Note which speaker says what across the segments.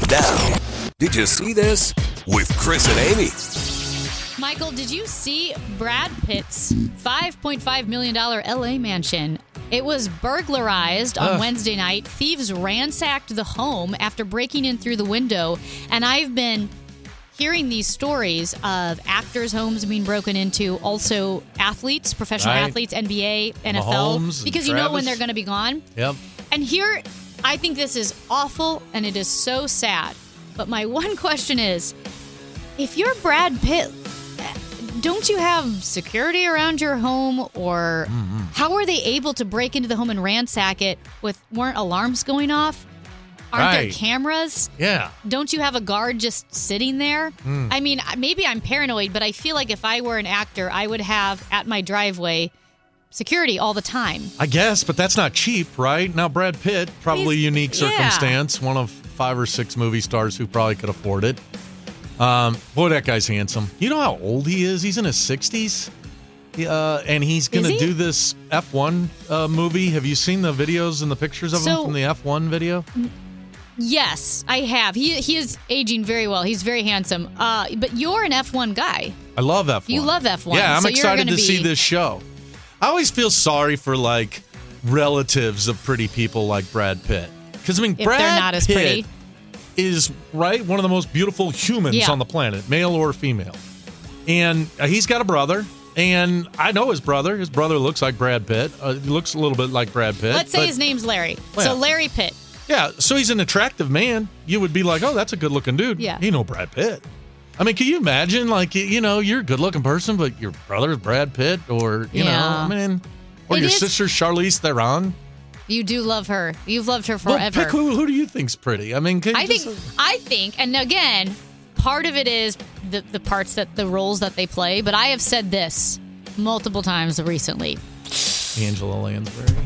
Speaker 1: Now, did you see this? With Chris and Amy.
Speaker 2: Michael, did you see Brad Pitt's $5.5 million LA mansion? It was burglarized on Wednesday night. Thieves ransacked the home after breaking in through the window. And I've been hearing these stories of actors' homes being broken into, also athletes, professional athletes, NBA, NFL,
Speaker 3: Mahomes
Speaker 2: because
Speaker 3: and
Speaker 2: you know
Speaker 3: Travis.
Speaker 2: when they're going to be gone.
Speaker 3: Yep.
Speaker 2: And here, I think this is awful and it is so sad. But my one question is, if you're Brad Pitt, don't you have security around your home, or how are they able to break into the home and ransack it weren't alarms going off? Aren't there cameras?
Speaker 3: Yeah.
Speaker 2: Don't you have a guard just sitting there? I mean, maybe I'm paranoid, but I feel like if I were an actor, I would have at my driveway security all the time.
Speaker 3: I guess, but that's not cheap, right? Now, Brad Pitt, probably unique circumstance, one of 5 or 6 movie stars who probably could afford it. Boy, that guy's handsome. You know how old he is? He's in his 60s. And he's going to do this F1 movie. Have you seen the videos and the pictures of him from the F1 video?
Speaker 2: Yes, I have. He is aging very well. He's very handsome. But you're an F1 guy.
Speaker 3: I love F1.
Speaker 2: You love F1.
Speaker 3: Yeah, I'm
Speaker 2: so
Speaker 3: excited to see this show. I always feel sorry for, like, relatives of pretty people like Brad Pitt. Because, I mean,
Speaker 2: If
Speaker 3: Brad
Speaker 2: they're not as
Speaker 3: Pitt
Speaker 2: pretty.
Speaker 3: is, right, one of the most beautiful humans on the planet, male or female. And he's got a brother. And I know his brother. His brother looks like Brad Pitt. He looks a little bit like Brad Pitt.
Speaker 2: Let's say his name's Larry. So Larry Pitt.
Speaker 3: Yeah, so he's an attractive man. You would be like, oh, that's a good-looking dude.
Speaker 2: Yeah.
Speaker 3: You know Brad Pitt. I mean, can you imagine, like, you know, you're a good-looking person, but your brother's Brad Pitt, or, you know, I mean, or your sister Charlize Theron?
Speaker 2: You do love her. You've loved her forever.
Speaker 3: Well, pick who do you think's pretty? I mean,
Speaker 2: I think, and again, part of it is the roles that they play, but I have said this multiple times recently.
Speaker 3: Angela Lansbury.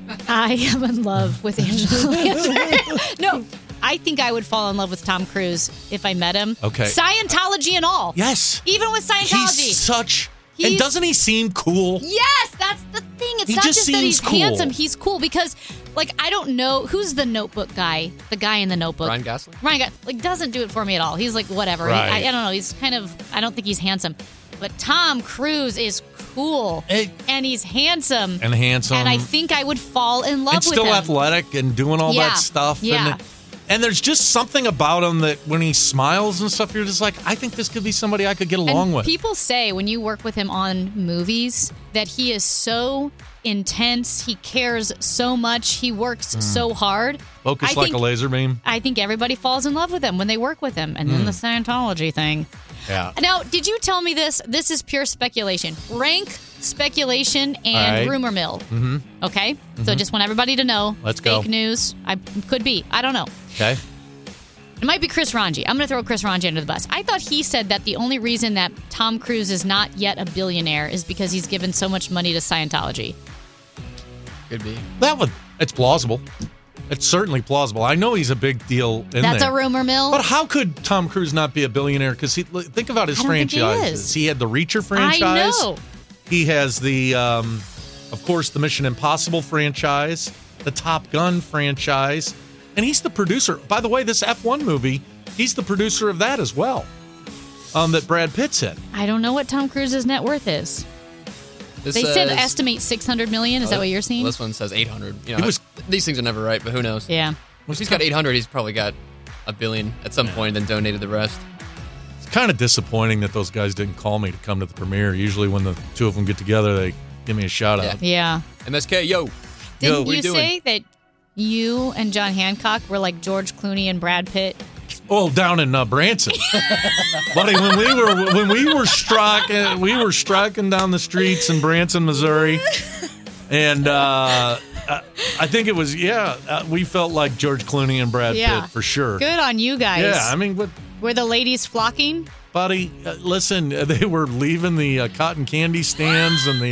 Speaker 2: I am in love with Angela Lansbury. No, I think I would fall in love with Tom Cruise if I met him.
Speaker 3: Okay.
Speaker 2: Scientology and all.
Speaker 3: Yes.
Speaker 2: Even with Scientology.
Speaker 3: And doesn't he seem cool?
Speaker 2: Yes, that's the thing. It's
Speaker 3: He
Speaker 2: not
Speaker 3: just
Speaker 2: just that
Speaker 3: seems
Speaker 2: he's
Speaker 3: cool.
Speaker 2: handsome. He's cool because, like, I don't know who's the Notebook guy. The guy in the Notebook.
Speaker 4: Ryan Gosling.
Speaker 2: Doesn't do it for me at all. He's like whatever.
Speaker 3: Right.
Speaker 2: I don't know. He's kind of. I don't think he's handsome, but Tom Cruise is cool and he's handsome.
Speaker 3: And
Speaker 2: I think I would fall in love
Speaker 3: and
Speaker 2: with
Speaker 3: still
Speaker 2: him.
Speaker 3: athletic and doing all that stuff.
Speaker 2: Yeah.
Speaker 3: And there's just something about him that when he smiles and stuff, you're just like, I think this could be somebody I could get along with.
Speaker 2: People say when you work with him on movies that he is so intense. He cares so much. He works so hard.
Speaker 3: Focus like a laser beam.
Speaker 2: I think everybody falls in love with him when they work with him. And then the Scientology thing.
Speaker 3: Yeah.
Speaker 2: Now, did you tell me this? This is pure speculation. Rank speculation and rumor mill. Mm-hmm. Okay? So just want everybody to know.
Speaker 3: Let's go.
Speaker 2: Fake news. Could be. I don't know.
Speaker 3: Okay.
Speaker 2: It might be Chris Ranji. I'm going to throw Chris Ranji under the bus. I thought he said that the only reason that Tom Cruise is not yet a billionaire is because he's given so much money to Scientology.
Speaker 4: Could be.
Speaker 3: It's plausible. It's certainly plausible. I know he's a big deal in
Speaker 2: That's
Speaker 3: there.
Speaker 2: a rumor mill.
Speaker 3: But how could Tom Cruise not be a billionaire? Because think about his
Speaker 2: I don't think he
Speaker 3: franchises.
Speaker 2: is.
Speaker 3: He had the Reacher franchise.
Speaker 2: I know.
Speaker 3: He has the, of course, the Mission Impossible franchise, the Top Gun franchise, and he's the producer. By the way, this F1 movie, he's the producer of that as well, that Brad Pitt's in.
Speaker 2: I don't know what Tom Cruise's net worth is. They said estimate $600 million. Is that what you're seeing?
Speaker 4: This one says 800. You know, these things are never right, but who knows?
Speaker 2: Yeah.
Speaker 4: If he's got 800, he's probably got $1 billion at some point, then donated the rest.
Speaker 3: It's kind of disappointing that those guys didn't call me to come to the premiere. Usually when the two of them get together, they give me a shout out.
Speaker 2: Yeah.
Speaker 4: MSK, yo.
Speaker 2: Didn't you say that you and John Hancock were like George Clooney and Brad Pitt?
Speaker 3: Oh, down in Branson, buddy. When we were striking down the streets in Branson, Missouri, and I think it was we felt like George Clooney and Brad Pitt for sure.
Speaker 2: Good on you guys.
Speaker 3: Yeah, I mean,
Speaker 2: were the ladies flocking?
Speaker 3: Buddy, listen, they were leaving the cotton candy stands and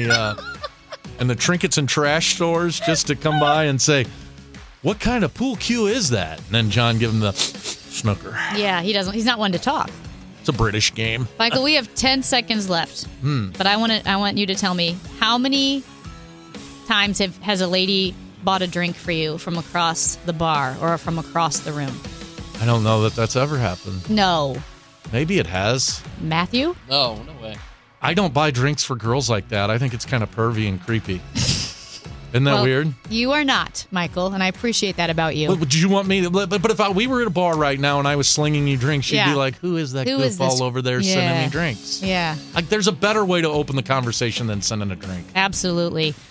Speaker 3: the trinkets and trash stores just to come by and say, "What kind of pool cue is that?" And then John give him the snooker.
Speaker 2: Yeah, he doesn't. He's not one to talk.
Speaker 3: It's a British game.
Speaker 2: Michael, we have 10 seconds left. But I want you to tell me how many times has a lady bought a drink for you from across the bar or from across the room?
Speaker 3: I don't know that that's ever happened.
Speaker 2: No.
Speaker 3: Maybe it has.
Speaker 2: Matthew?
Speaker 4: No way.
Speaker 3: I don't buy drinks for girls like that. I think it's kind of pervy and creepy. Isn't that weird?
Speaker 2: You are not, Michael, and I appreciate that about you.
Speaker 3: Would you want me to? But if we were at a bar right now and I was slinging you drinks, you'd be like, "Who is that goofball over there sending me drinks?"
Speaker 2: Yeah.
Speaker 3: Like, there's a better way to open the conversation than sending a drink.
Speaker 2: Absolutely.